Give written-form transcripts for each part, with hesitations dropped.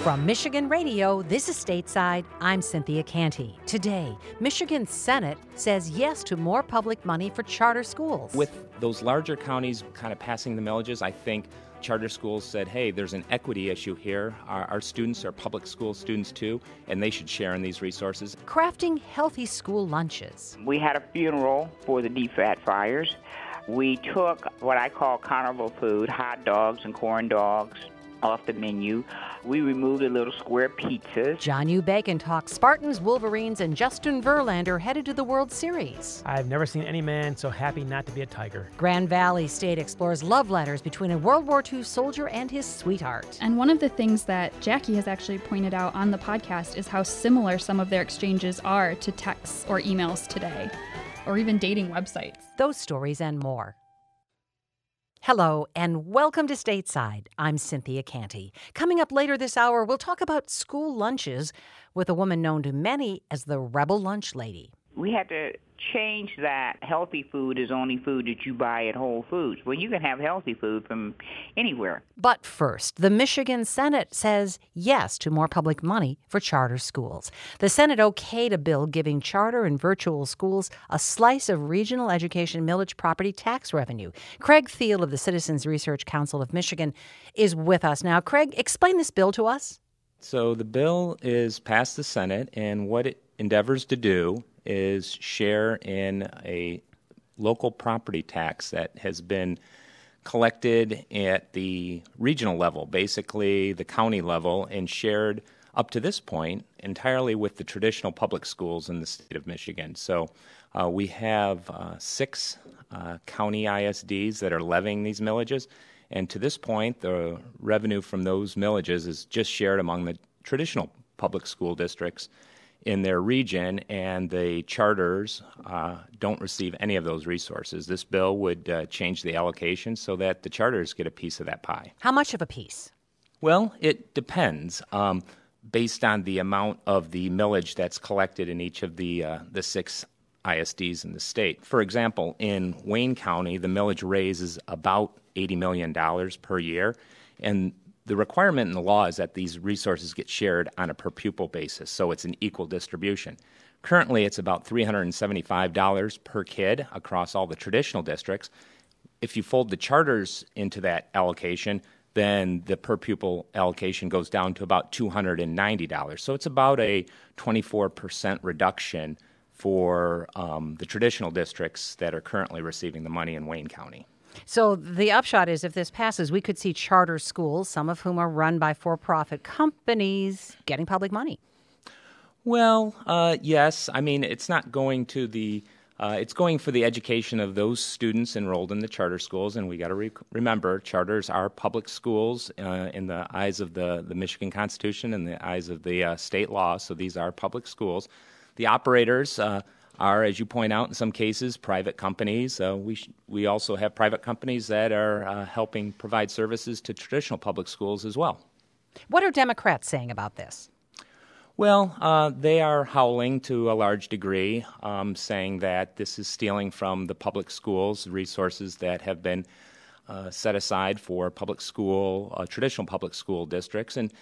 From Michigan Radio, this is Stateside. I'm Cynthia Canty. Today, Michigan's Senate says yes to more public money for charter schools. With those larger counties kind of passing the millages, I think charter schools said, hey, there's an equity issue here. Our students are public school students too, and they should share in these resources. Crafting healthy school lunches. We had a funeral for the DFAT fires. We took what I call carnival food, hot dogs and corn dogs, off the menu. We removed the little square pizzas. John U. Bacon talks Spartans, Wolverines, and Justin Verlander headed to the World Series. I've never seen any man so happy not to be a Tiger. Grand Valley State explores love letters between a World War II soldier and his sweetheart. And one of the things that Jackie has actually pointed out on the podcast is how similar some of their exchanges are to texts or emails today, or even dating websites. Those stories and more. Hello, and welcome to Stateside. I'm Cynthia Canty. Coming up later this hour, we'll talk about school lunches with a woman known to many as the Rebel Lunch Lady. We had to change that healthy food is only food that you buy at Whole Foods. Well, you can have healthy food from anywhere. But first, the Michigan Senate says yes to more public money for charter schools. The Senate okayed a bill giving charter and virtual schools a slice of regional education millage property tax revenue. Craig Thiel of the Citizens Research Council of Michigan is with us now. Craig, explain this bill to us. So the bill is passed the Senate, and what it endeavors to do is share in a local property tax that has been collected at the regional level, basically the county level, and shared up to this point entirely with the traditional public schools in the state of Michigan. So we have 6 county ISDs that are levying these millages, and to this point the revenue from those millages is just shared among the traditional public school districts in their region, and the charters don't receive any of those resources. This bill would change the allocation so that the charters get a piece of that pie. How much of a piece? Well, it depends based on the amount of the millage that's collected in each of the 6 ISDs in the state. For example, in Wayne County, the millage raise is about $80 million per year, and the requirement in the law is that these resources get shared on a per pupil basis, so it's an equal distribution. Currently, it's about $375 per kid across all the traditional districts. If you fold the charters into that allocation, then the per pupil allocation goes down to about $290. So it's about a 24% reduction for the traditional districts that are currently receiving the money in Wayne County. So the upshot is if this passes, we could see charter schools, some of whom are run by for-profit companies, getting public money. Well, yes. I mean, it's not going to it's going for the education of those students enrolled in the charter schools, and we got to remember charters are public schools in the eyes of the Michigan Constitution and the eyes of the state law, so these are public schools. The operators are, as you point out, in some cases, private companies. We also have private companies that are helping provide services to traditional public schools as well. What are Democrats saying about this? Well, they are howling to a large degree, saying that this is stealing from the public schools, resources that have been set aside for public school, traditional public school districts. And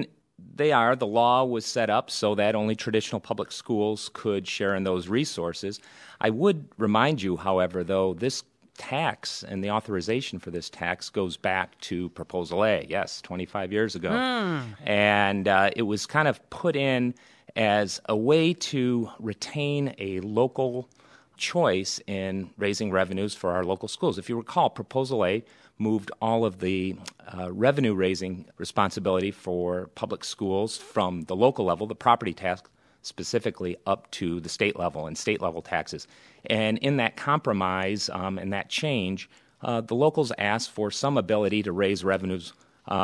the law was set up so that only traditional public schools could share in those resources. I would remind you, however, though, this tax and the authorization for this tax goes back to Proposal A, yes, 25 years ago. And it was kind of put in as a way to retain a local choice in raising revenues for our local schools. If you recall, Proposal A moved all of the revenue-raising responsibility for public schools from the local level, the property tax specifically, up to the state level and state-level taxes. And in that compromise and that change, the locals asked for some ability to raise revenues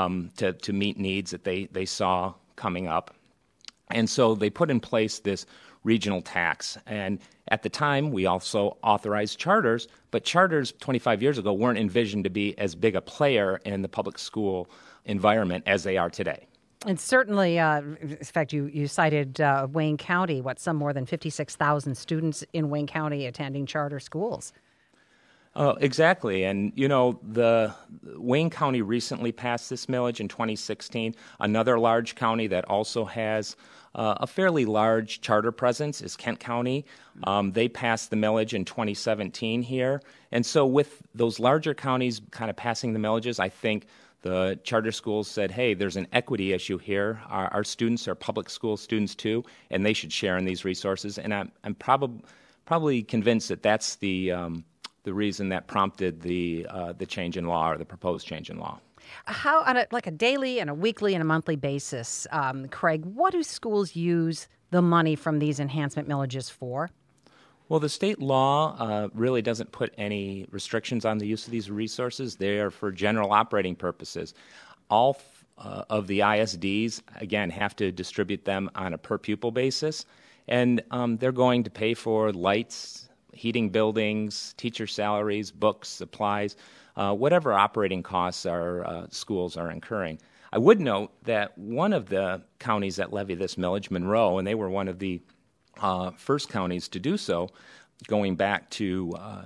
to meet needs that they saw coming up. And so they put in place this regional tax. And at the time, we also authorized charters, but charters 25 years ago weren't envisioned to be as big a player in the public school environment as they are today. And certainly, in fact, you cited Wayne County, some more than 56,000 students in Wayne County attending charter schools. Oh, exactly. And, the Wayne County recently passed this millage in 2016. Another large county that also has a fairly large charter presence is Kent County. They passed the millage in 2017 here. And so with those larger counties kind of passing the millages, I think the charter schools said, hey, there's an equity issue here. Our students are public school students too, and they should share in these resources. And I'm probably convinced that that's the reason that prompted the change in law, or the proposed change in law. How, on a daily and a weekly and a monthly basis, Craig, what do schools use the money from these enhancement millages for? Well, the state law really doesn't put any restrictions on the use of these resources. They are for general operating purposes. All of the ISDs, again, have to distribute them on a per-pupil basis, and they're going to pay for lights, heating buildings, teacher salaries, books, supplies, whatever operating costs our schools are incurring. I would note that one of the counties that levy this millage, Monroe, and they were one of the first counties to do so, going back to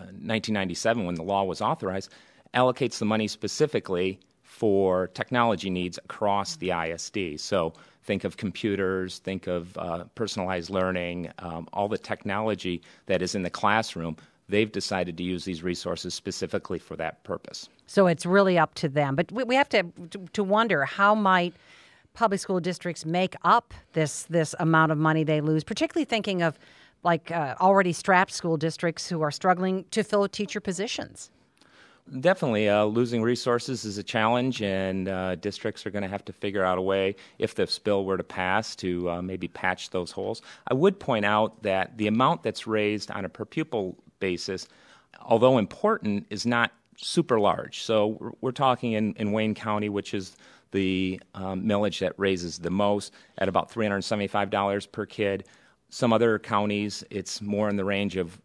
1997 when the law was authorized, allocates the money specifically for technology needs across the ISD. So think of computers, think of personalized learning, all the technology that is in the classroom. They've decided to use these resources specifically for that purpose. So it's really up to them. But we have to wonder, how might public school districts make up this amount of money they lose, particularly thinking of already strapped school districts who are struggling to fill teacher positions? Definitely. Losing resources is a challenge, and districts are going to have to figure out a way, if this bill were to pass, to maybe patch those holes. I would point out that the amount that's raised on a per-pupil basis, although important, is not super large. So we're talking in Wayne County, which is the millage that raises the most, at about $375 per kid. Some other counties, it's more in the range of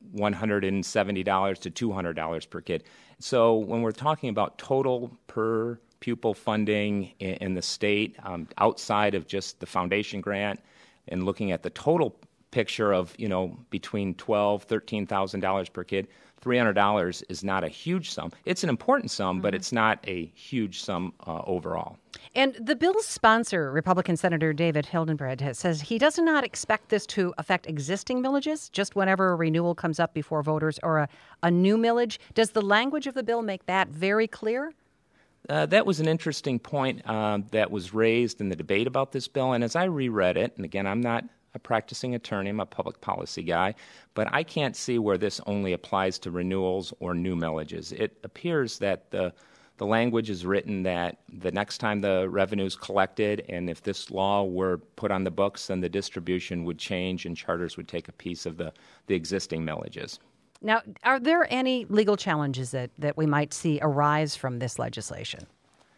$170 to $200 per kid. So when we're talking about total per pupil funding in the state, outside of just the foundation grant, and looking at the total picture of, between $12,000, $13,000 per kid, $300 is not a huge sum. It's an important sum, but it's not a huge sum overall. And the bill's sponsor, Republican Senator David Hildenbrand, says he does not expect this to affect existing millages, just whenever a renewal comes up before voters, or a new millage. Does the language of the bill make that very clear? That was an interesting point that was raised in the debate about this bill. And as I reread it, and again, I'm not a practicing attorney, I'm a public policy guy, but I can't see where this only applies to renewals or new millages. It appears that the language is written that the next time the revenue is collected, and if this law were put on the books, then the distribution would change and charters would take a piece of the existing millages. Now, are there any legal challenges that we might see arise from this legislation?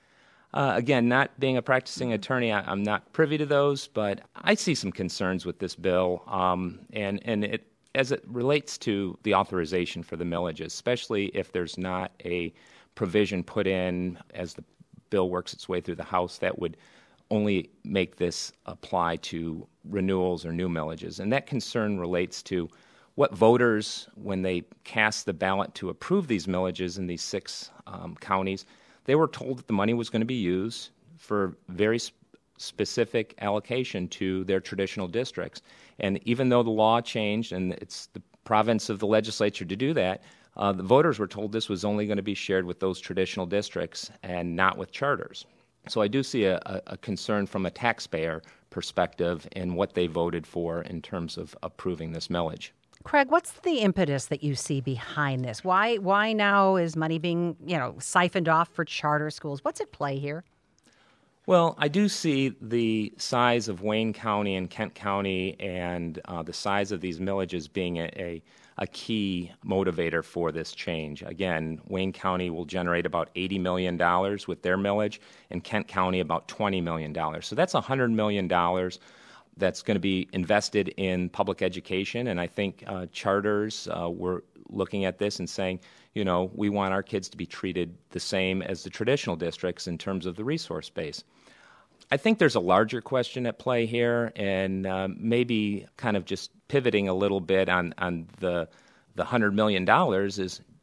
Again, not being a practicing attorney, I'm not privy to those, but I see some concerns with this bill, and it, as it relates to the authorization for the millages, especially if there's not a provision put in as the bill works its way through the House that would only make this apply to renewals or new millages. And that concern relates to what voters, when they cast the ballot to approve these millages in these 6 counties, they were told that the money was going to be used for very specific allocation to their traditional districts. And even though the law changed and it's the province of the legislature to do that, the voters were told this was only going to be shared with those traditional districts and not with charters. So I do see a concern from a taxpayer perspective in what they voted for in terms of approving this millage. Craig, what's the impetus that you see behind this? Why now is money being, siphoned off for charter schools? What's at play here? Well, I do see the size of Wayne County and Kent County and the size of these millages being a key motivator for this change. Again, Wayne County will generate about $80 million with their millage, and Kent County about $20 million. So that's $100 million that's going to be invested in public education, and I think charters were looking at this and saying, we want our kids to be treated the same as the traditional districts in terms of the resource base. I think there's a larger question at play here, and maybe kind of just pivoting a little bit on the $100 million is,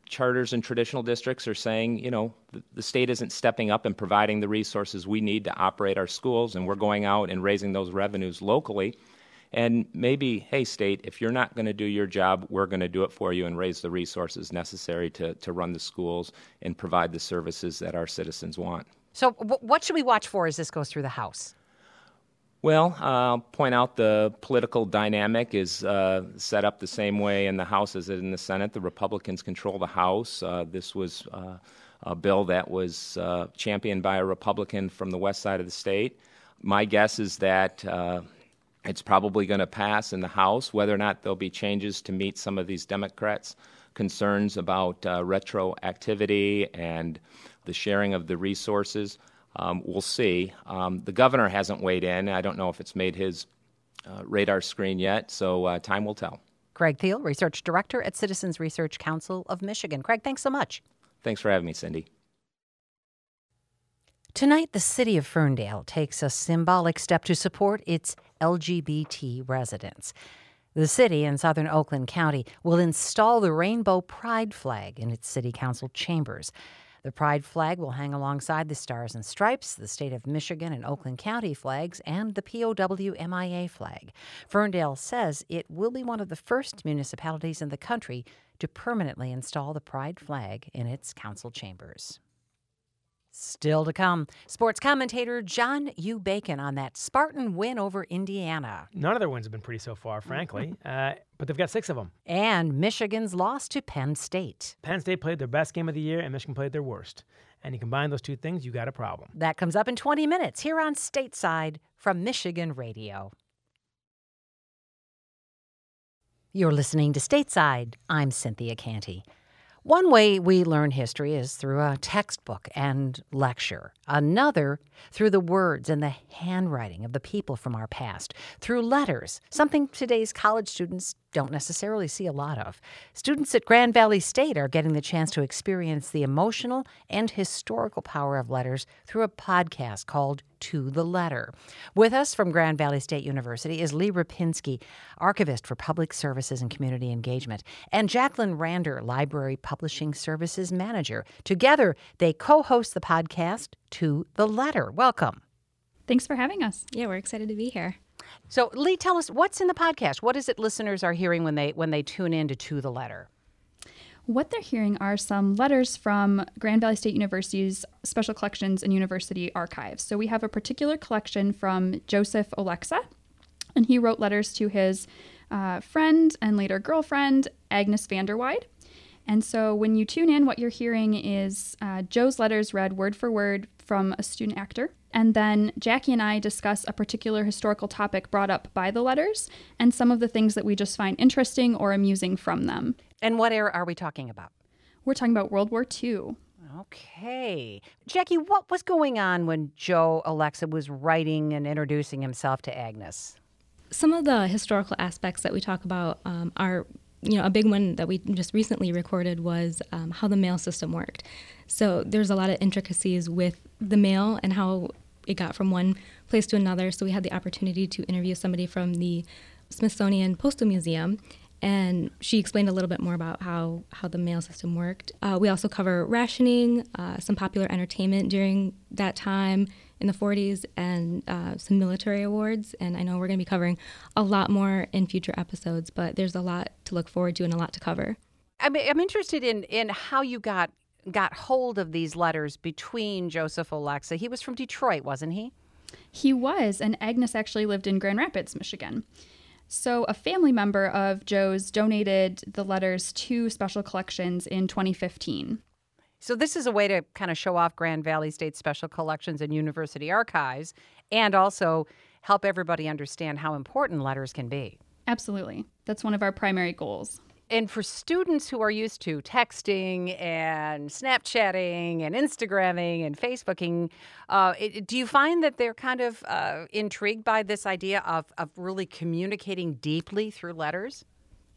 charters and traditional districts are saying, the state isn't stepping up and providing the resources we need to operate our schools, and we're going out and raising those revenues locally. And maybe, hey, state, if you're not going to do your job, we're going to do it for you and raise the resources necessary to run the schools and provide the services that our citizens want. So what should we watch for as this goes through the House? Well, I'll point out the political dynamic is set up the same way in the House as in the Senate. The Republicans control the House. This was a bill that was championed by a Republican from the west side of the state. My guess is that it's probably going to pass in the House. Whether or not there'll be changes to meet some of these Democrats' concerns about retroactivity and the sharing of the resources, we'll see. The governor hasn't weighed in. I don't know if it's made his radar screen yet, so time will tell. Craig Thiel, Research Director at Citizens Research Council of Michigan. Craig, thanks so much. Thanks for having me, Cindy. Tonight, the city of Ferndale takes a symbolic step to support its LGBT residents. The city in southern Oakland County will install the Rainbow Pride flag in its city council chambers. The Pride flag will hang alongside the Stars and Stripes, the state of Michigan and Oakland County flags, and the POW/MIA flag. Ferndale says it will be one of the first municipalities in the country to permanently install the Pride flag in its council chambers. Still to come, sports commentator John U. Bacon on that Spartan win over Indiana. None of their wins have been pretty so far, frankly, but they've got 6 of them. And Michigan's loss to Penn State. Penn State played their best game of the year, and Michigan played their worst. And you combine those two things, you got a problem. That comes up in 20 minutes here on Stateside from Michigan Radio. You're listening to Stateside. I'm Cynthia Canty. One way we learn history is through a textbook and lecture. Another, through the words and the handwriting of the people from our past. Through letters, something today's college students don't necessarily see a lot of. Students at Grand Valley State are getting the chance to experience the emotional and historical power of letters through a podcast called To the Letter. With us from Grand Valley State University is Lee Rapinski, archivist for public services and community engagement, and Jacqueline Rander, library publishing services manager. Together, they co-host the podcast To the Letter. Welcome. Thanks for having us. Yeah, we're excited to be here. So, Lee, tell us what's in the podcast. What is it listeners are hearing when they tune in to the Letter? What they're hearing are some letters from Grand Valley State University's Special Collections and University Archives. So we have a particular collection from Joseph Olexa, and he wrote letters to his friend and later girlfriend, Agnes Vanderweide. And so when you tune in, what you're hearing is Joe's letters read word for word from a student actor. And then Jackie and I discuss a particular historical topic brought up by the letters and some of the things that we just find interesting or amusing from them. And what era are we talking about? We're talking about World War II. Okay. Jackie, what was going on when Joe Olexa was writing and introducing himself to Agnes? Some of the historical aspects that we talk about are, a big one that we just recently recorded was how the mail system worked. So there's a lot of intricacies with the mail and how it got from one place to another. So we had the opportunity to interview somebody from the Smithsonian Postal Museum, and she explained a little bit more about how the mail system worked. We also cover rationing, some popular entertainment during that time in the 40s, and some military awards. And I know we're going to be covering a lot more in future episodes, but there's a lot to look forward to and a lot to cover. I'm interested in how you got hold of these letters between Joseph Olexa. He was from Detroit, wasn't he? He was, and Agnes actually lived in Grand Rapids, Michigan. So a family member of Joe's donated the letters to Special Collections in 2015. So this is a way to kind of show off Grand Valley State Special Collections and University Archives, and also help everybody understand how important letters can be. Absolutely. That's one of our primary goals. And for students who are used to texting and Snapchatting and Instagramming and Facebooking, do you find that they're kind of intrigued by this idea of really communicating deeply through letters?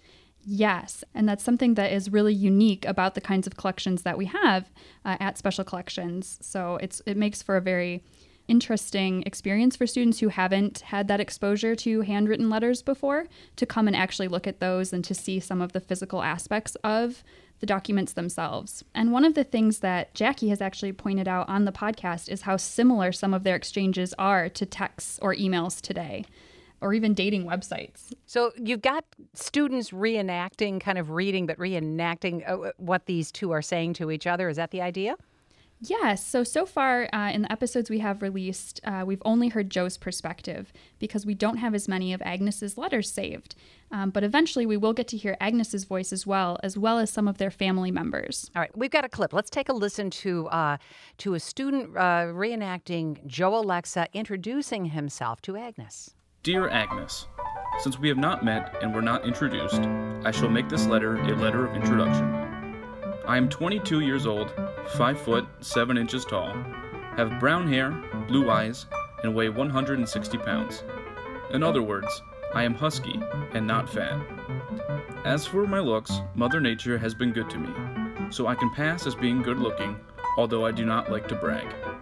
Yes, and that's something that is really unique about the kinds of collections that we have at Special Collections. So it makes for a very interesting experience for students who haven't had that exposure to handwritten letters before to come and actually look at those and to see some of the physical aspects of the documents themselves. And one of the things that Jackie has actually pointed out on the podcast is how similar some of their exchanges are to texts or emails today, or even dating websites. So you've got students reenacting, kind of reading, but reenacting what these two are saying to each other. Is that the idea? Yes. So far in the episodes we have released, we've only heard Joe's perspective because we don't have as many of Agnes's letters saved. But eventually we will get to hear Agnes's voice as well as some of their family members. All right, we've got a clip. Let's take a listen to a student reenacting Joe Alexa introducing himself to Agnes. Dear Agnes, since we have not met and were not introduced, I shall make this letter a letter of introduction. I am 22 years old, 5 foot 7 inches tall, have brown hair, blue eyes, and weigh 160 pounds. In other words, I am husky and not fat. As for my looks, Mother Nature has been good to me, so I can pass as being good looking, although I do not like to brag.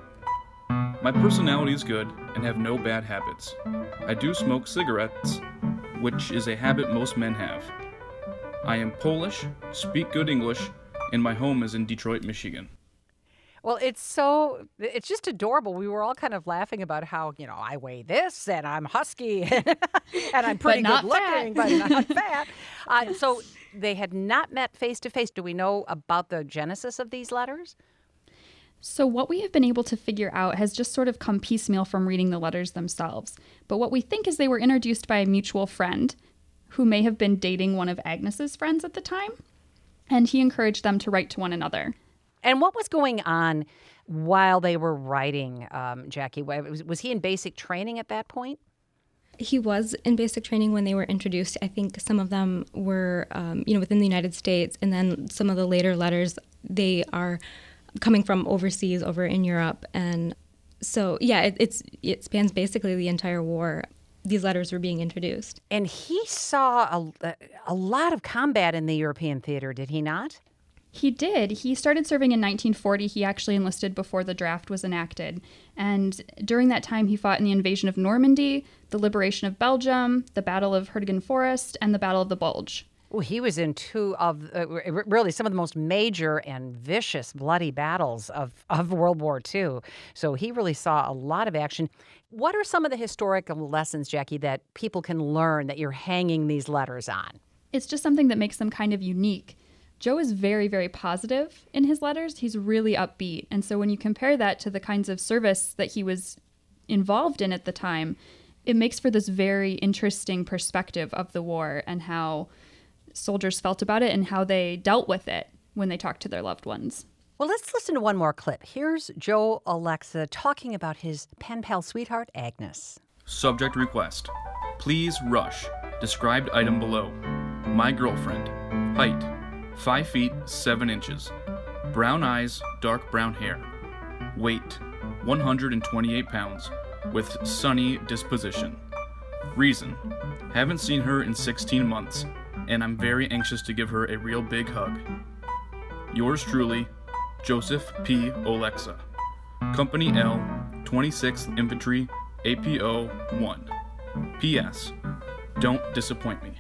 My personality is good and have no bad habits. I do smoke cigarettes, which is a habit most men have. I am Polish, speak good English, and my home is in Detroit, Michigan. Well, it's just adorable. We were all kind of laughing about how, I weigh this and I'm husky and I'm pretty good looking, but not fat. So they had not met face to face. Do we know about the genesis of these letters? So what we have been able to figure out has just sort of come piecemeal from reading the letters themselves. But what we think is they were introduced by a mutual friend who may have been dating one of Agnes's friends at the time. And he encouraged them to write to one another. And what was going on while they were writing, Jackie? Was he in basic training at that point? He was in basic training when they were introduced. I think some of them were, within the United States, and then some of the later letters, they are coming from overseas, over in Europe. And so, yeah, it spans basically the entire war. These letters were being introduced. And he saw a lot of combat in the European theater, did he not? He did. He started serving in 1940. He actually enlisted before the draft was enacted. And during that time, he fought in the invasion of Normandy, the liberation of Belgium, the Battle of Hurtgen Forest, and the Battle of the Bulge. Well, he was in two of really some of the most major and vicious, bloody battles of World War II. So he really saw a lot of action. What are some of the historical lessons, Jackie, that people can learn that you're hanging these letters on? It's just something that makes them kind of unique. Joe is very, very positive in his letters. He's really upbeat. And so when you compare that to the kinds of service that he was involved in at the time, it makes for this very interesting perspective of the war and how soldiers felt about it and how they dealt with it when they talked to their loved ones. Well, let's listen to one more clip. Here's Joe Alexa talking about his pen pal sweetheart, Agnes. Subject request. Please rush. Described item below. My girlfriend. Height. 5 feet 7 inches. Brown eyes, dark brown hair. Weight. 128 pounds. With sunny disposition. Reason. Haven't seen her in 16 months. And I'm very anxious to give her a real big hug. Yours truly, Joseph P. Alexa. Company L, 26th Infantry, APO 1. P.S. Don't disappoint me.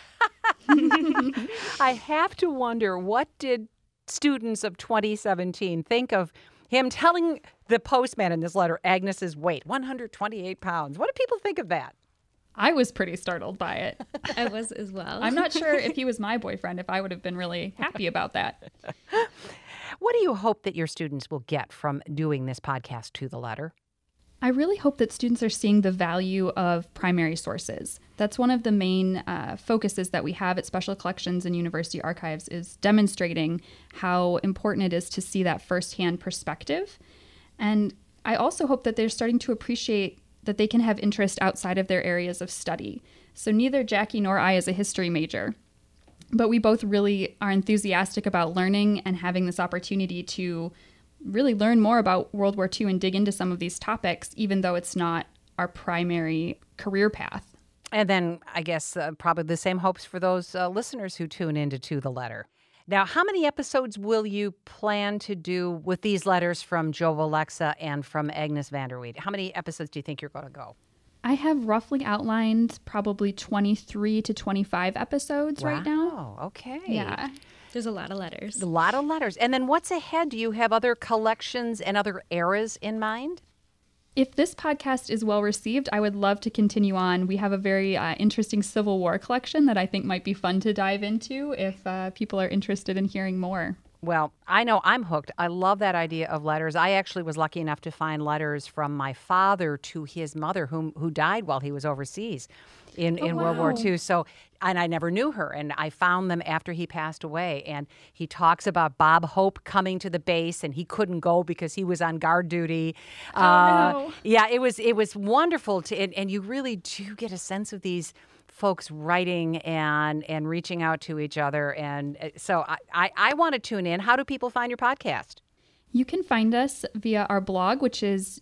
I have to wonder, what did students of 2017 think of him telling the postman in this letter Agnes's weight, 128 pounds? What do people think of that? I was pretty startled by it. I was as well. I'm not sure if he was my boyfriend, if I would have been really happy about that. What do you hope that your students will get from doing this podcast To the Letter? I really hope that students are seeing the value of primary sources. That's one of the main focuses that we have at Special Collections and University Archives, is demonstrating how important it is to see that firsthand perspective. And I also hope that they're starting to appreciate that they can have interest outside of their areas of study. So neither Jackie nor I is a history major, but we both really are enthusiastic about learning and having this opportunity to really learn more about World War II and dig into some of these topics, even though it's not our primary career path. And then I guess probably the same hopes for those listeners who tune into To the Letter. Now, how many episodes will you plan to do with these letters from Joe Alexa and from Agnes van der Weide? How many episodes do you think you're going to go? I have roughly outlined probably 23 to 25 episodes right now. Oh, okay. Yeah. There's a lot of letters. A lot of letters. And then what's ahead? Do you have other collections and other eras in mind? If this podcast is well received, I would love to continue on. We have a very interesting Civil War collection that I think might be fun to dive into if people are interested in hearing more. Well, I know I'm hooked. I love that idea of letters. I actually was lucky enough to find letters from my father to his mother, who died while he was overseas in World War II. So, and I never knew her, and I found them after he passed away. And he talks about Bob Hope coming to the base, and he couldn't go because he was on guard duty. No. Yeah, it was wonderful and you really do get a sense of these folks writing and reaching out to each other. And so I want to tune in. How do people find your podcast? You can find us via our blog, which is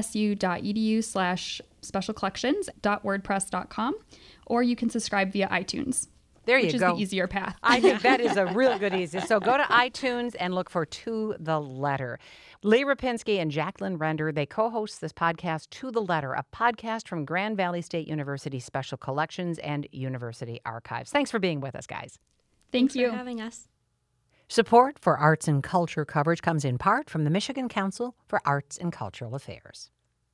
gvsu.edu/specialcollections.wordpress.com, or you can subscribe via iTunes. There you which go. Which is the easier path. I think that is a real good easy. So go to iTunes and look for To the Letter. Lee Rapinski and Jacqueline Render, they co-host this podcast, To the Letter, a podcast from Grand Valley State University Special Collections and University Archives. Thanks for being with us, guys. Thanks for having us. Support for arts and culture coverage comes in part from the Michigan Council for Arts and Cultural Affairs.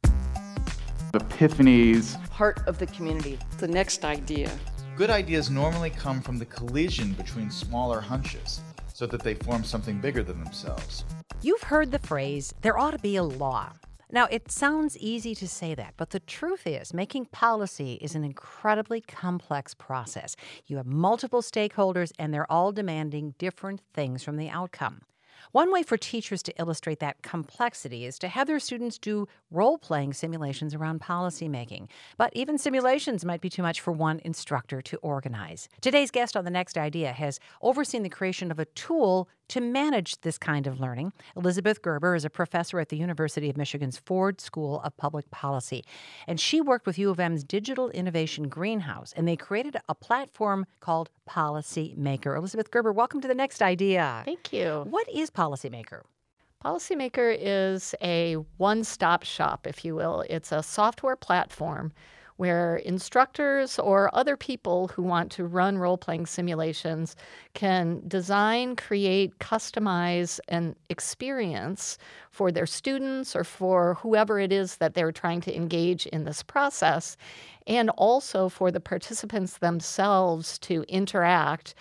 Epiphanies. Part of the community. The next idea. Good ideas normally come from the collision between smaller hunches, so that they form something bigger than themselves. You've heard the phrase, there ought to be a law. Now, it sounds easy to say that, but the truth is, making policy is an incredibly complex process. You have multiple stakeholders, and they're all demanding different things from the outcome. One way for teachers to illustrate that complexity is to have their students do role-playing simulations around policymaking. But even simulations might be too much for one instructor to organize. Today's guest on The Next Idea has overseen the creation of a tool to manage this kind of learning. Elizabeth Gerber is a professor at the University of Michigan's Ford School of Public Policy. And she worked with U of M's Digital Innovation Greenhouse, and they created a platform called Policymaker. Elizabeth Gerber, welcome to The Next Idea. Thank you. What is Policymaker? Policymaker is a one-stop shop, if you will. It's a software platform where instructors or other people who want to run role-playing simulations can design, create, customize an experience for their students or for whoever it is that they're trying to engage in this process, and also for the participants themselves to interact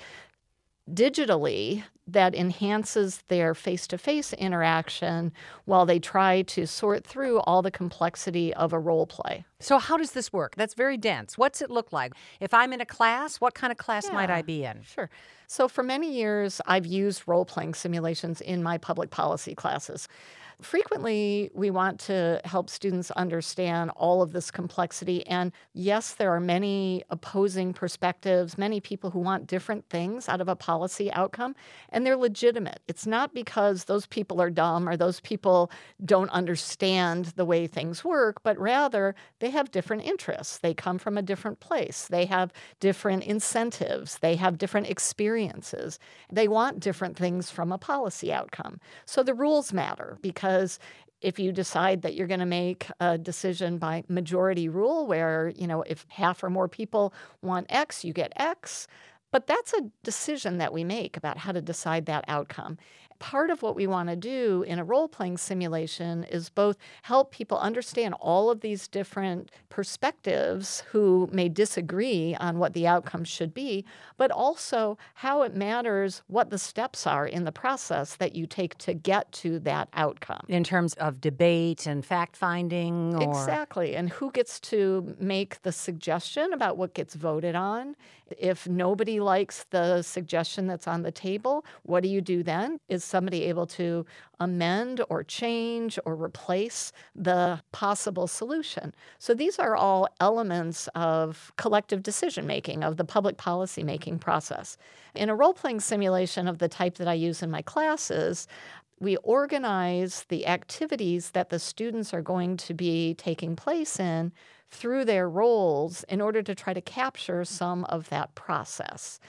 digitally that enhances their face-to-face interaction while they try to sort through all the complexity of a role play. So how does this work? That's very dense. What's it look like? If I'm in a class, what kind of class might I be in? Sure. So for many years, I've used role-playing simulations in my public policy classes. Frequently, we want to help students understand all of this complexity. And yes, there are many opposing perspectives, many people who want different things out of a policy outcome, and they're legitimate. It's not because those people are dumb or those people don't understand the way things work, but rather they have different interests. They come from a different place. They have different incentives. They have different experiences. They want different things from a policy outcome. So the rules matter because if you decide that you're going to make a decision by majority rule where, if half or more people want X, you get X. But that's a decision that we make about how to decide that outcome. Part of what we want to do in a role-playing simulation is both help people understand all of these different perspectives who may disagree on what the outcome should be, but also how it matters what the steps are in the process that you take to get to that outcome. In terms of debate and fact-finding? Or... Exactly. And who gets to make the suggestion about what gets voted on? If nobody likes the suggestion that's on the table, what do you do then? Is somebody able to amend or change or replace the possible solution? So these are all elements of collective decision-making, of the public policy-making process. In a role-playing simulation of the type that I use in my classes, we organize the activities that the students are going to be taking place in through their roles in order to try to capture some of that process.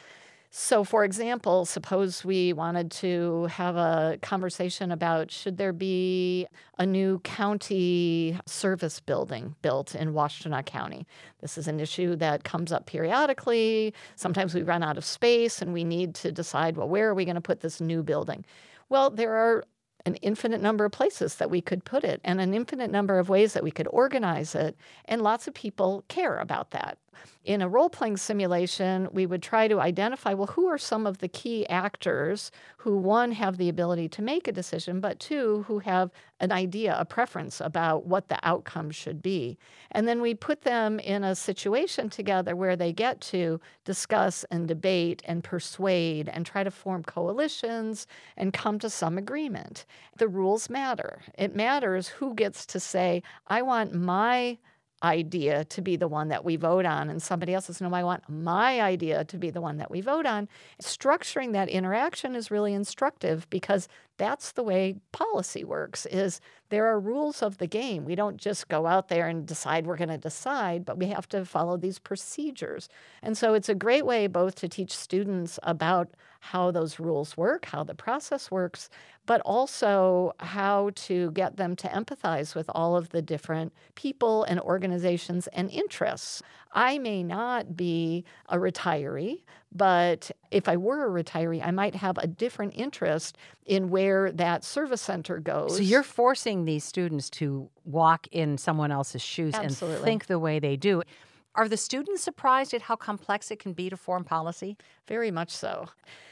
So, for example, suppose we wanted to have a conversation about should there be a new county service building built in Washtenaw County. This is an issue that comes up periodically. Sometimes we run out of space and we need to decide, well, where are we going to put this new building? Well, there are an infinite number of places that we could put it and an infinite number of ways that we could organize it, and lots of people care about that. In a role-playing simulation, we would try to identify, well, who are some of the key actors who, one, have the ability to make a decision, but two, who have an idea, a preference about what the outcome should be. And then we put them in a situation together where they get to discuss and debate and persuade and try to form coalitions and come to some agreement. The rules matter. It matters who gets to say, I want my idea to be the one that we vote on, and somebody else says, no, I want my idea to be the one that we vote on. Structuring that interaction is really instructive because that's the way policy works, is there are rules of the game. We don't just go out there and decide we're going to decide, but we have to follow these procedures. And so it's a great way both to teach students about how those rules work, how the process works, but also how to get them to empathize with all of the different people and organizations and interests. I may not be a retiree, but if I were a retiree, I might have a different interest in where that service center goes. So you're forcing these students to walk in someone else's shoes Absolutely. and think the way they do. Are the students surprised at how complex it can be to form policy? Very much so.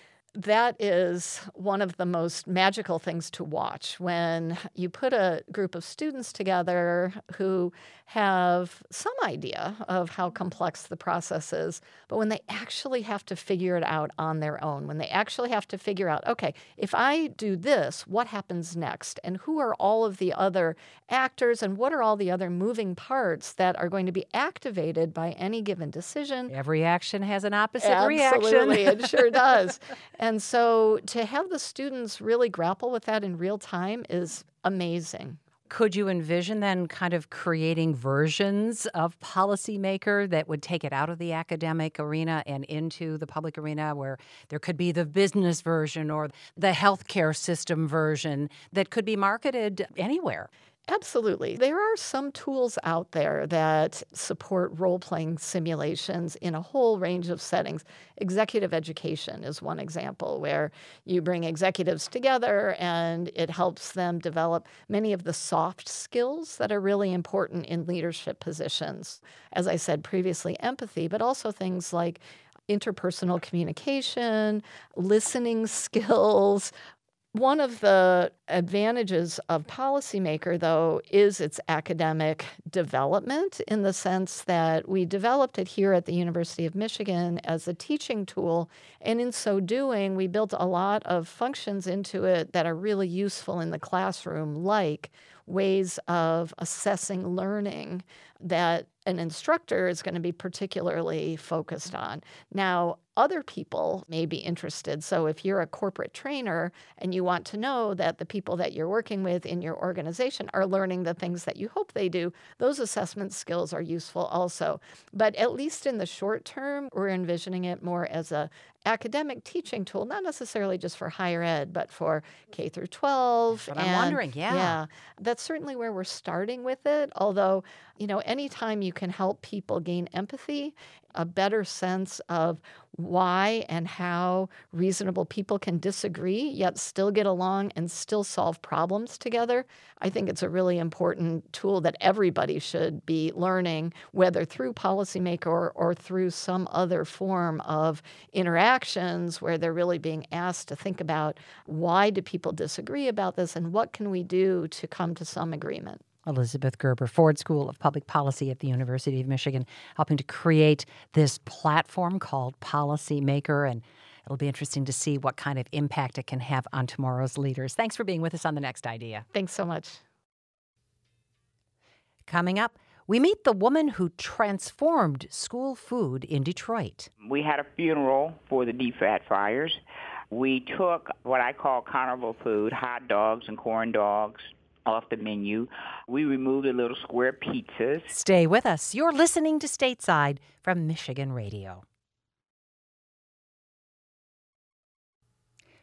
That is one of the most magical things to watch when you put a group of students together who have some idea of how complex the process is, but when they actually have to figure it out on their own, when they actually have to figure out, okay, if I do this, what happens next? And who are all of the other actors and what are all the other moving parts that are going to be activated by any given decision? Every action has an opposite reaction. Absolutely, it sure does. And so to have the students really grapple with that in real time is amazing. Could you envision then kind of creating versions of Policymaker that would take it out of the academic arena and into the public arena, where there could be the business version or the healthcare system version that could be marketed anywhere? Absolutely. There are some tools out there that support role-playing simulations in a whole range of settings. Executive education is one example where you bring executives together and it helps them develop many of the soft skills that are really important in leadership positions. As I said previously, empathy, but also things like interpersonal communication, listening skills. One of the advantages of Policymaker, though, is its academic development in the sense that we developed it here at the University of Michigan as a teaching tool. And in so doing, we built a lot of functions into it that are really useful in the classroom, like ways of assessing learning that an instructor is going to be particularly focused on. Now, other people may be interested. So if you're a corporate trainer and you want to know that the people that you're working with in your organization are learning the things that you hope they do, those assessment skills are useful also. But at least in the short term, we're envisioning it more as a academic teaching tool, not necessarily just for higher ed, but for K through 12. That's what I'm wondering, yeah. Yeah, that's certainly where we're starting with it. Although, anytime you can help people gain empathy, a better sense of why and how reasonable people can disagree, yet still get along and still solve problems together, I think it's a really important tool that everybody should be learning, whether through Policymaker or through some other form of interactions where they're really being asked to think about why do people disagree about this and what can we do to come to some agreement. Elizabeth Gerber, Ford School of Public Policy at the University of Michigan, helping to create this platform called Policymaker, and it'll be interesting to see what kind of impact it can have on tomorrow's leaders. Thanks for being with us on The Next Idea. Thanks so much. Coming up, we meet the woman who transformed school food in Detroit. We had a funeral for the DFAT fires. We took what I call carnival food, hot dogs and corn dogs, off the menu. We removed the little square pizzas. Stay with us. You're listening to Stateside from Michigan Radio.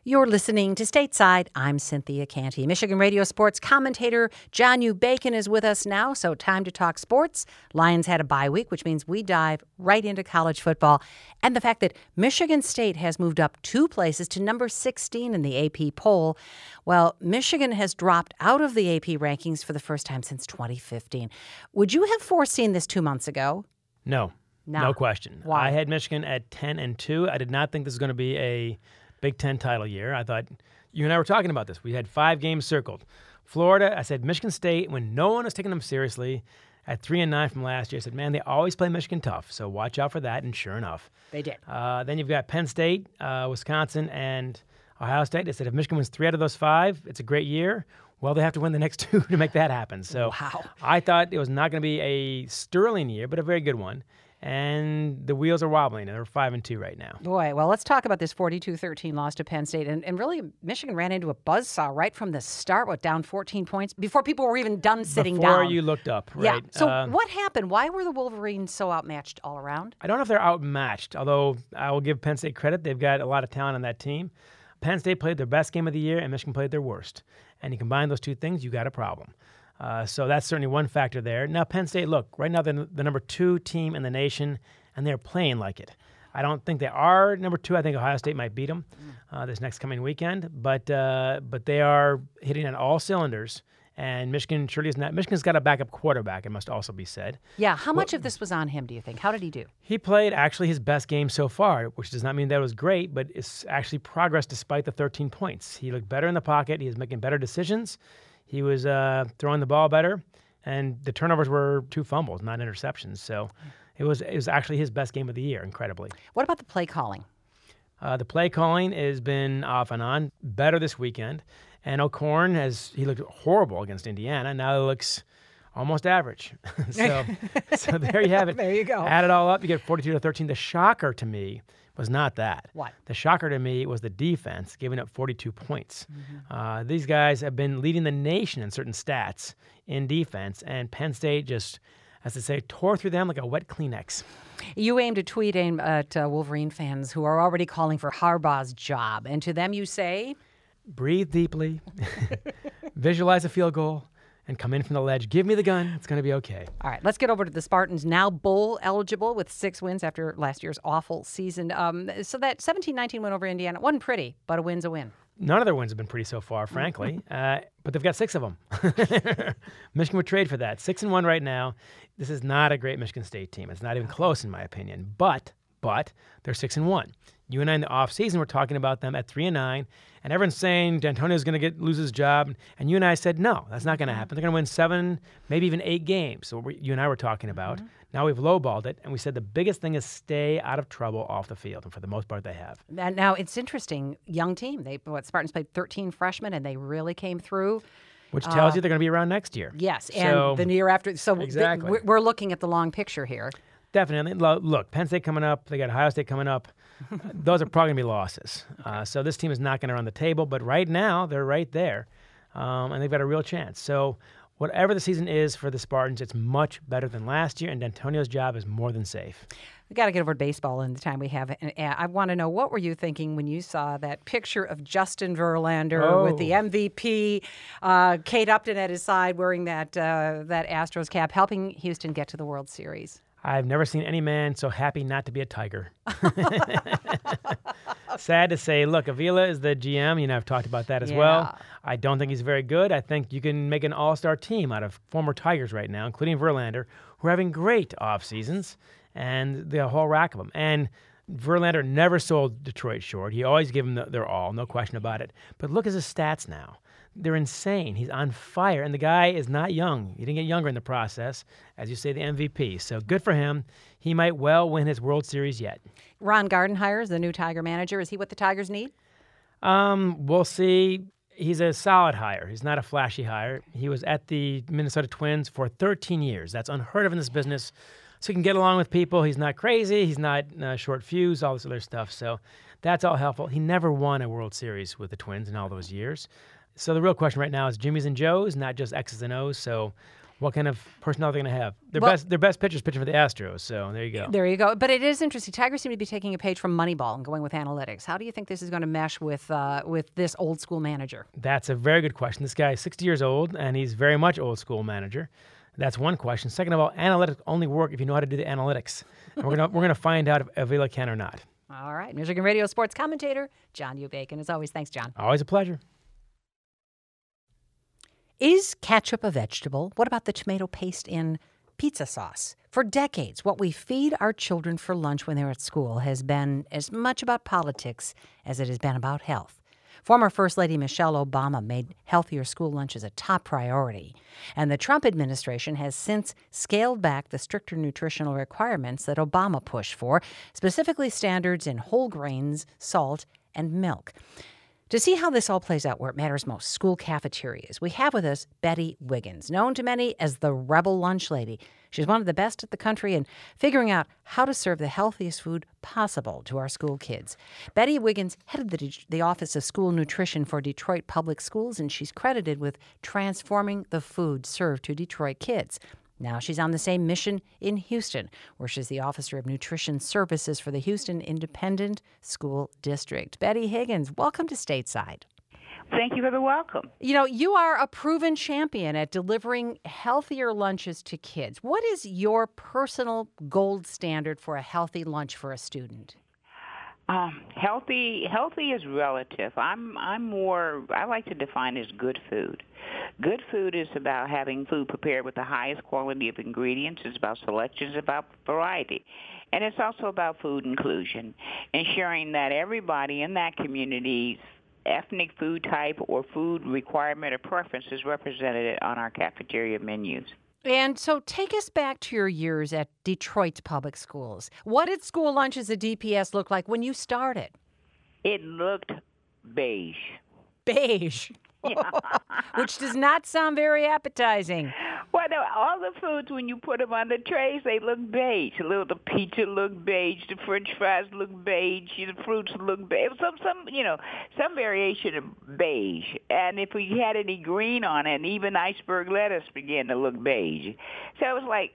You're listening to Stateside. I'm Cynthia Canty. Michigan radio sports commentator John U. Bacon is with us now, so time to talk sports. Lions had a bye week, which means we dive right into college football. And the fact that Michigan State has moved up 2 places to number 16 in the AP poll. Well, Michigan has dropped out of the AP rankings for the first time since 2015. Would you have foreseen this 2 months ago? No question. Why? I had Michigan at 10-2. I did not think this was going to be a Big Ten title year. I thought, you and I were talking about this. We had 5 games circled. Florida, I said Michigan State, when no one was taking them seriously, at 3-9 from last year. I said, man, they always play Michigan tough, so watch out for that, and sure enough. They did. Then you've got Penn State, Wisconsin, and Ohio State. They said if Michigan wins 3 out of those 5, it's a great year. Well, they have to win the next 2 to make that happen. So wow. I thought it was not going to be a sterling year, but a very good one. And the wheels are wobbling, and they're 5-2 right now. Boy, well, let's talk about this 42-13 loss to Penn State. And really, Michigan ran into a buzzsaw right from the start, down 14 points, before people were even done sitting down. Before you looked up, right? Yeah. So what happened? Why were the Wolverines so outmatched all around? I don't know if they're outmatched, although I will give Penn State credit. They've got a lot of talent on that team. Penn State played their best game of the year, and Michigan played their worst. And you combine those 2 things, you got a problem. So that's certainly one factor there. Now, Penn State, look, right now they're the number 2 team in the nation, and they're playing like it. I don't think they are number 2. I think Ohio State might beat them this next coming weekend. But they are hitting on all cylinders, and Michigan surely is not. Michigan's got a backup quarterback, it must also be said. Yeah, how much of this was on him, do you think? How did he do? He played actually his best game so far, which does not mean that it was great, but it's actually progress despite the 13 points. He looked better in the pocket. He was making better decisions. He was throwing the ball better, and the turnovers were 2 fumbles, not interceptions. So it was actually his best game of the year, incredibly. What about the play calling? The play calling has been off and on, better this weekend. And O'Korn, he looked horrible against Indiana. Now he looks almost average. so there you have it. There you go. Add it all up, you get 42-13. The shocker to me was not that. What? The shocker to me was the defense giving up 42 points. Mm-hmm. These guys have been leading the nation in certain stats in defense, and Penn State just, as they say, tore through them like a wet Kleenex. You aimed a tweet at Wolverine fans who are already calling for Harbaugh's job, and to them you say, breathe deeply, visualize a field goal, and come in from the ledge. Give me the gun. It's going to be okay. All right, let's get over to the Spartans, now bowl eligible with 6 wins after last year's awful season. So that 17-19 win over Indiana wasn't pretty, but a win's a win. None of their wins have been pretty so far, frankly, but they've got 6 of them. Michigan would trade for that. 6-1 right now. This is not a great Michigan State team. It's not even close, in my opinion. But they're 6-1. You and I in the offseason were talking about them at 3-9, and everyone's saying D'Antonio's going to lose his job. And you and I said, no, that's not going to happen. They're going to win 7, maybe even 8 games. So you and I were talking about. Mm-hmm. Now we've lowballed it, and we said the biggest thing is stay out of trouble off the field, and for the most part they have. And now it's interesting, young team. Spartans played 13 freshmen, and they really came through. Which tells you they're going to be around next year. Yes, and the year after. So exactly. We're looking at the long picture here. Definitely. Look, Penn State coming up. They got Ohio State coming up. Those are probably going to be losses. So this team is not going to run the table. But right now, they're right there. And they've got a real chance. So whatever the season is for the Spartans, it's much better than last year. And D'Antonio's job is more than safe. We got to get over to baseball in the time we have. And I want to know, what were you thinking when you saw that picture of Justin Verlander with the MVP, Kate Upton at his side wearing that Astros cap, helping Houston get to the World Series? I've never seen any man so happy not to be a Tiger. Sad to say. Look, Avila is the GM. You know, I've talked about that as well. I don't think he's very good. I think you can make an all-star team out of former Tigers right now, including Verlander, who are having great off seasons, and the whole rack of them. And Verlander never sold Detroit short. He always gave them their all, no question about it. But look at his stats now. They're insane. He's on fire. And the guy is not young. He didn't get younger in the process. As you say, the MVP. So good for him. He might well win his World Series yet. Ron Gardenhire is the new Tiger manager. Is he what the Tigers need? We'll see. He's a solid hire. He's not a flashy hire. He was at the Minnesota Twins for 13 years. That's unheard of in this business. So he can get along with people. He's not crazy. He's not short fuse, all this other stuff. So that's all helpful. He never won a World Series with the Twins in all those years. So the real question right now is Jimmy's and Joe's, not just X's and O's. So what kind of personnel they're going to have. Their best pitcher's pitching for the Astros, so there you go. There you go. But it is interesting. Tigers seem to be taking a page from Moneyball and going with analytics. How do you think this is going to mesh with this old school manager? That's a very good question. This guy is 60 years old, and he's very much old school manager. That's one question. Second of all, analytics only work if you know how to do the analytics. And we're gonna find out if Avila can or not. All right. Michigan Radio sports commentator John U. Bacon. As always, thanks, John. Always a pleasure. Is ketchup a vegetable? What about the tomato paste in pizza sauce? For decades, what we feed our children for lunch when they're at school has been as much about politics as it has been about health. Former First Lady Michelle Obama made healthier school lunches a top priority, and the Trump administration has since scaled back the stricter nutritional requirements that Obama pushed for, specifically standards in whole grains, salt, and milk. To see how this all plays out where it matters most, school cafeterias, we have with us Betty Wiggins, known to many as the Rebel Lunch Lady. She's one of the best in the country in figuring out how to serve the healthiest food possible to our school kids. Betty Wiggins headed the Office of School Nutrition for Detroit Public Schools, and she's credited with transforming the food served to Detroit kids. Now she's on the same mission in Houston, where she's the Officer of Nutrition Services for the Houston Independent School District. Betty Higgins, welcome to Stateside. Thank you for the welcome. You know, you are a proven champion at delivering healthier lunches to kids. What is your personal gold standard for a healthy lunch for a student? Healthy is relative. I like to define it as good food. Good food is about having food prepared with the highest quality of ingredients. It's about selection. It's about variety. And it's also about food inclusion, ensuring that everybody in that community's ethnic food type or food requirement or preference is represented on our cafeteria menus. And so take us back to your years at Detroit Public Schools. What did school lunches at DPS look like when you started? It looked beige. Beige? Yeah. Which does not sound very appetizing. Well, no, all the foods, when you put them on the trays, they look beige. The pizza looked beige, the French fries looked beige, the fruits looked beige. Some variation of beige. And if we had any green on it, even iceberg lettuce began to look beige. So it was like,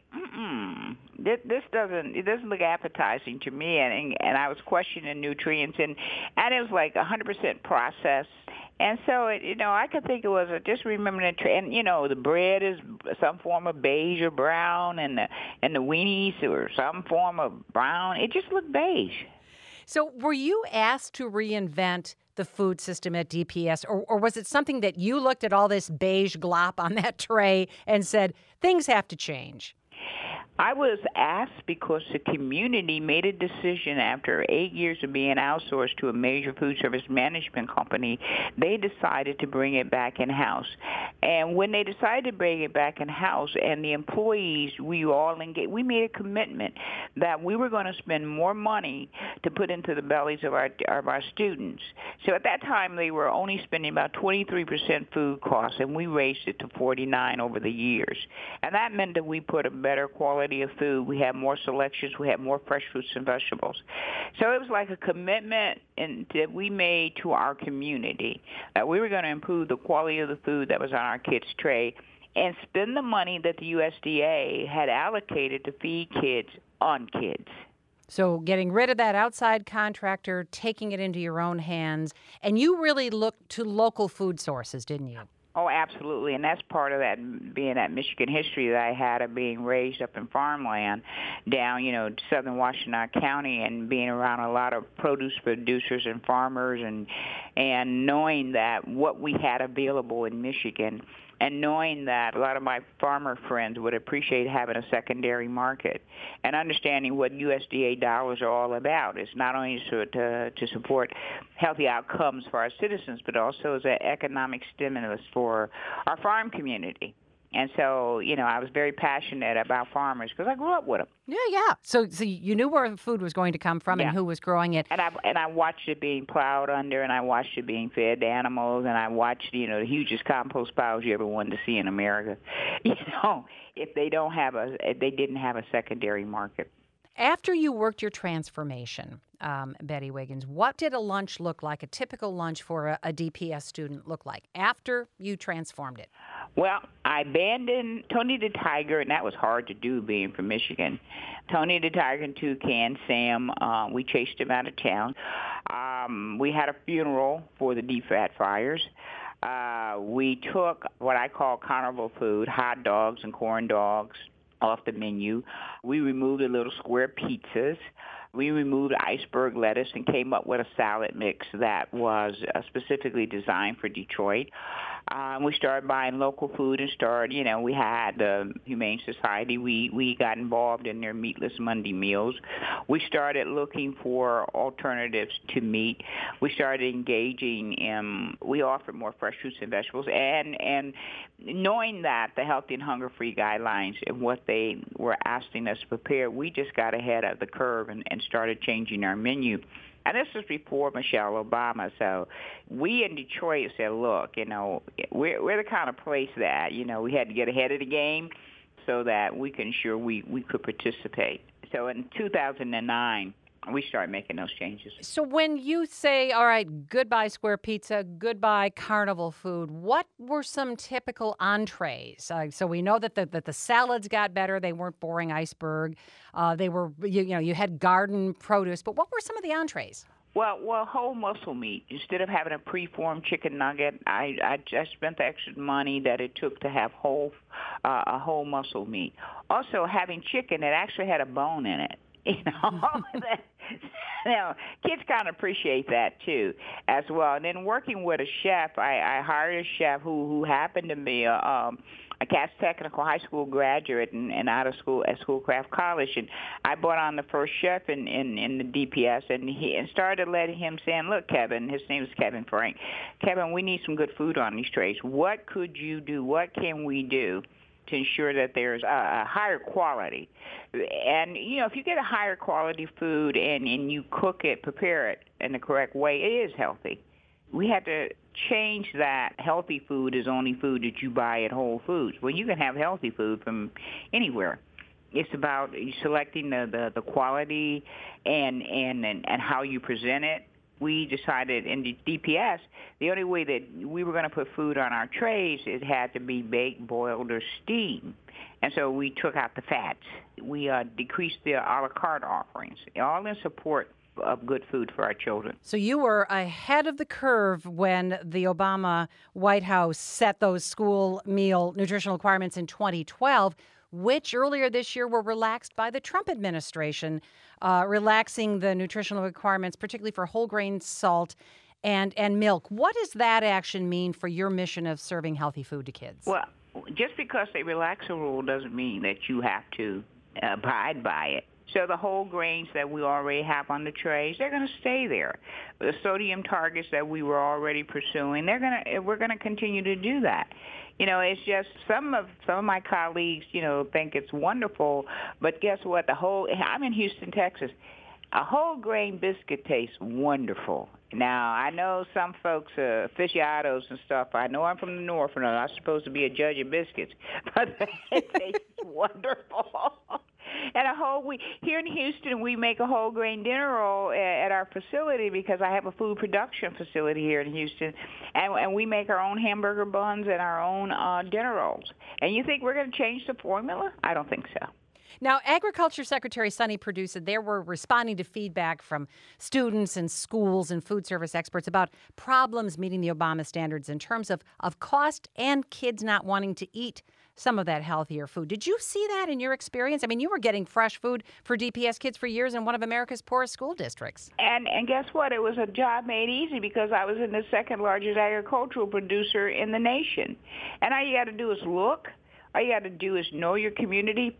this doesn't look appetizing to me. And I was questioning nutrients, and it was like 100% processed. And so, I could think it was just remembering the bread is some form of beige or brown, and the weenies or some form of brown. It just looked beige. So were you asked to reinvent the food system at DPS, or was it something that you looked at all this beige glop on that tray and said, things have to change? I was asked because the community made a decision after 8 years of being outsourced to a major food service management company. They decided to bring it back in-house. And when they decided to bring it back in-house and the employees, we all engaged, we made a commitment that we were going to spend more money to put into the bellies of our students. So at that time, they were only spending about 23% food costs, and we raised it to 49% over the years. And that meant that we put a better quality of food. We had more selections. We had more fresh fruits and vegetables. So it was like a commitment that we made to our community that we were going to improve the quality of the food that was on our kids' tray and spend the money that the USDA had allocated to feed kids on kids. So getting rid of that outside contractor, taking it into your own hands, and you really looked to local food sources, didn't you? Oh, absolutely, and that's part of that being that Michigan history that I had of being raised up in farmland down, southern Washtenaw County, and being around a lot of produce producers and farmers, and knowing that what we had available in Michigan, and knowing that a lot of my farmer friends would appreciate having a secondary market, and understanding what USDA dollars are all about. It's not only to support healthy outcomes for our citizens, but also as an economic stimulus for our farm community. And so, I was very passionate about farmers because I grew up with them. Yeah. So you knew where the food was going to come from and who was growing it. And I watched it being plowed under, and I watched it being fed to animals, and I watched, the hugest compost piles you ever wanted to see in America. If they didn't have a secondary market. After you worked your transformation, Betty Wiggins, what did a lunch look like, a typical lunch for a DPS student look like after you transformed it? Well, I abandoned Tony the Tiger, and that was hard to do being from Michigan. Tony the Tiger and Toucan, Sam, we chased him out of town. We had a funeral for the DFAT fires. We took what I call carnival food, hot dogs and corn dogs, off the menu. We removed the little square pizzas. We removed iceberg lettuce and came up with a salad mix that was specifically designed for Detroit. We started buying local food and we had the Humane Society. We got involved in their Meatless Monday meals. We started looking for alternatives to meat. We started engaging in, we offered more fresh fruits and vegetables, and knowing that the Healthy and Hunger-Free guidelines and what they were asking us to prepare, we just got ahead of the curve and started changing our menu. And this was before Michelle Obama. So we in Detroit said, look, we're the kind of place that, we had to get ahead of the game so that we could ensure we could participate. So in 2009, we started making those changes. So when you say, all right, goodbye square pizza, goodbye carnival food, what were some typical entrees? So we know that the salads got better. They weren't boring iceberg. They were, you had garden produce. But what were some of the entrees? Well, whole muscle meat. Instead of having a preformed chicken nugget, I just spent the extra money that it took to have a whole muscle meat. Also, having chicken that actually had a bone in it. Kids kind of appreciate that too, as well. And then working with a chef, I hired a chef who happened to be a Cass Technical High School graduate and out of school at Schoolcraft College, and I brought on the first chef in the DPS, and started letting him saying, look, Kevin, his name is Kevin Frank. Kevin, we need some good food on these trays. What could you do? What can we do to ensure that there's a higher quality? And, if you get a higher quality food and you cook it, prepare it in the correct way, it is healthy. We had to change that healthy food is only food that you buy at Whole Foods. Well, you can have healthy food from anywhere. It's about selecting the quality and how you present it. We decided in the DPS, the only way that we were going to put food on our trays, it had to be baked, boiled, or steamed. And so we took out the fats. We decreased the a la carte offerings, all in support of good food for our children. So you were ahead of the curve when the Obama White House set those school meal nutritional requirements in 2012, which earlier this year were relaxed by the Trump administration, relaxing the nutritional requirements, particularly for whole grain salt and milk. What does that action mean for your mission of serving healthy food to kids? Well, just because they relax a rule doesn't mean that you have to abide by it. So the whole grains that we already have on the trays, they're going to stay there. The sodium targets that we were already pursuing, we're going to continue to do that. It's just some of my colleagues, think it's wonderful, but guess what? I'm in Houston, Texas. A whole grain biscuit tastes wonderful. Now, I know some folks, aficionados and stuff, I know I'm from the north and I'm not supposed to be a judge of biscuits, but it tastes wonderful. And here in Houston, we make a whole grain dinner roll at our facility because I have a food production facility here in Houston, and we make our own hamburger buns and our own dinner rolls. And you think we're going to change the formula? I don't think so. Now, Agriculture Secretary Sonny Perdue said they were responding to feedback from students and schools and food service experts about problems meeting the Obama standards in terms of cost and kids not wanting to eat some of that healthier food. Did you see that in your experience? I mean, you were getting fresh food for DPS kids for years in one of America's poorest school districts. And guess what? It was a job made easy because I was in the second largest agricultural producer in the nation. And all you got to do is look. All you got to do is know your community.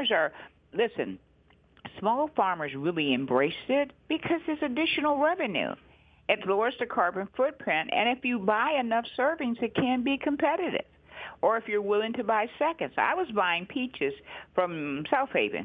Listen, small farmers really embraced it because there's additional revenue. It lowers the carbon footprint, and if you buy enough servings, it can be competitive. Or if you're willing to buy seconds. I was buying peaches from South Haven,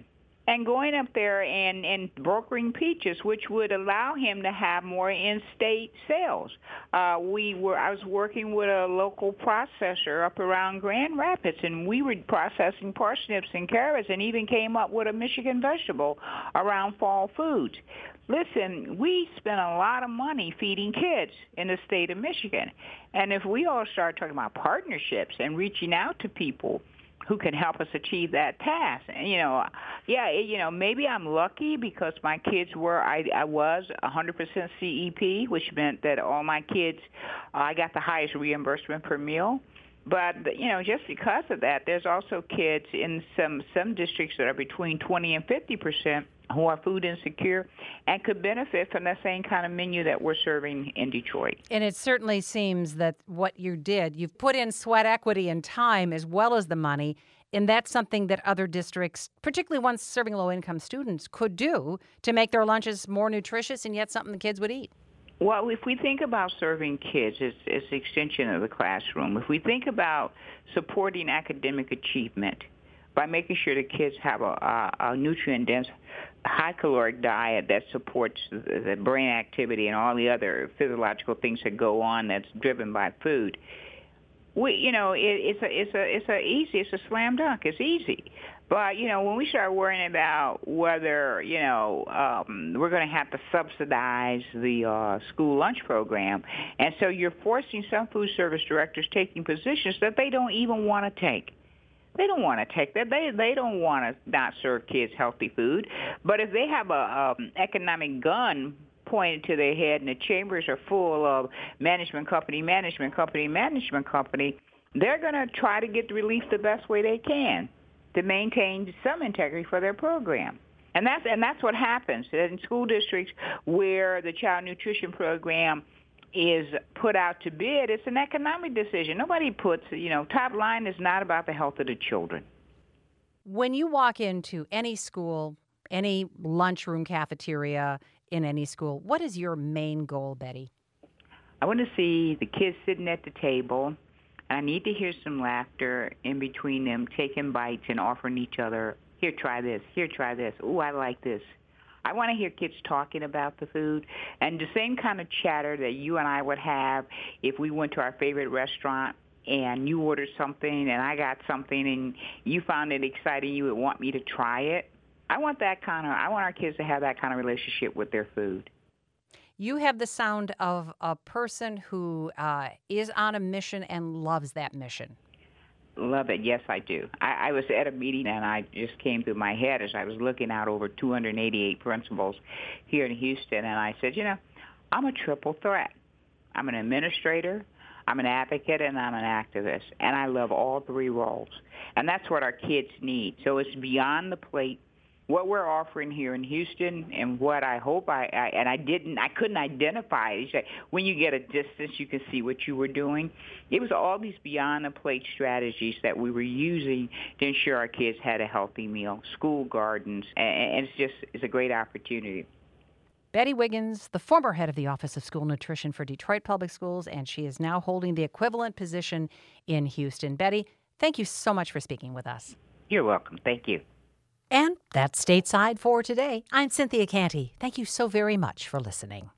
and going up there and brokering peaches, which would allow him to have more in-state sales. I was working with a local processor up around Grand Rapids, and we were processing parsnips and carrots, and even came up with a Michigan vegetable around fall foods. Listen, we spend a lot of money feeding kids in the state of Michigan, and if we all start talking about partnerships and reaching out to people who can help us achieve that task. Maybe I'm lucky because my kids I was 100% CEP, which meant that all my kids, I got the highest reimbursement per meal. But, just because of that, there's also kids in some districts that are between 20 and 50% who are food insecure and could benefit from that same kind of menu that we're serving in Detroit. And it certainly seems that what you did, you've put in sweat equity and time as well as the money, and that's something that other districts, particularly ones serving low-income students, could do to make their lunches more nutritious and yet something the kids would eat. Well, if we think about serving kids, it's the extension of the classroom. If we think about supporting academic achievement by making sure the kids have a nutrient-dense, high-caloric diet that supports the brain activity and all the other physiological things that go on that's driven by food, it's a slam dunk. It's easy. But, when we start worrying about whether, we're going to have to subsidize the school lunch program, and so you're forcing some food service directors taking positions that they don't even want to take. They don't want to take that. They don't want to not serve kids healthy food. But if they have a economic gun pointed to their head and the chambers are full of management company, they're going to try to get the relief the best way they can to maintain some integrity for their program. And that's what happens in school districts where the child nutrition program is put out to bid. It's an economic decision. Nobody puts, top line is not about the health of the children. When you walk into any school, any lunchroom cafeteria in any school, what is your main goal, Betty? I want to see the kids sitting at the table, and I need to hear some laughter in between them, taking bites and offering each other, here, try this. Here, try this. Ooh, I like this. I want to hear kids talking about the food and the same kind of chatter that you and I would have if we went to our favorite restaurant and you ordered something and I got something and you found it exciting, you would want me to try it. I want our kids to have that kind of relationship with their food. You have the sound of a person who is on a mission and loves that mission. Love it. Yes, I do. I was at a meeting, and I just came through my head as I was looking out over 288 principals here in Houston, and I said, I'm a triple threat. I'm an administrator, I'm an advocate, and I'm an activist, and I love all three roles. And that's what our kids need. So it's beyond the plate. What we're offering here in Houston and what I hope I couldn't identify it. When you get a distance, you can see what you were doing. It was all these beyond the plate strategies that we were using to ensure our kids had a healthy meal, school gardens, and it's a great opportunity. Betty Wiggins, the former head of the Office of School Nutrition for Detroit Public Schools, and she is now holding the equivalent position in Houston. Betty, thank you so much for speaking with us. You're welcome. Thank you. And that's Stateside for today. I'm Cynthia Canty. Thank you so very much for listening.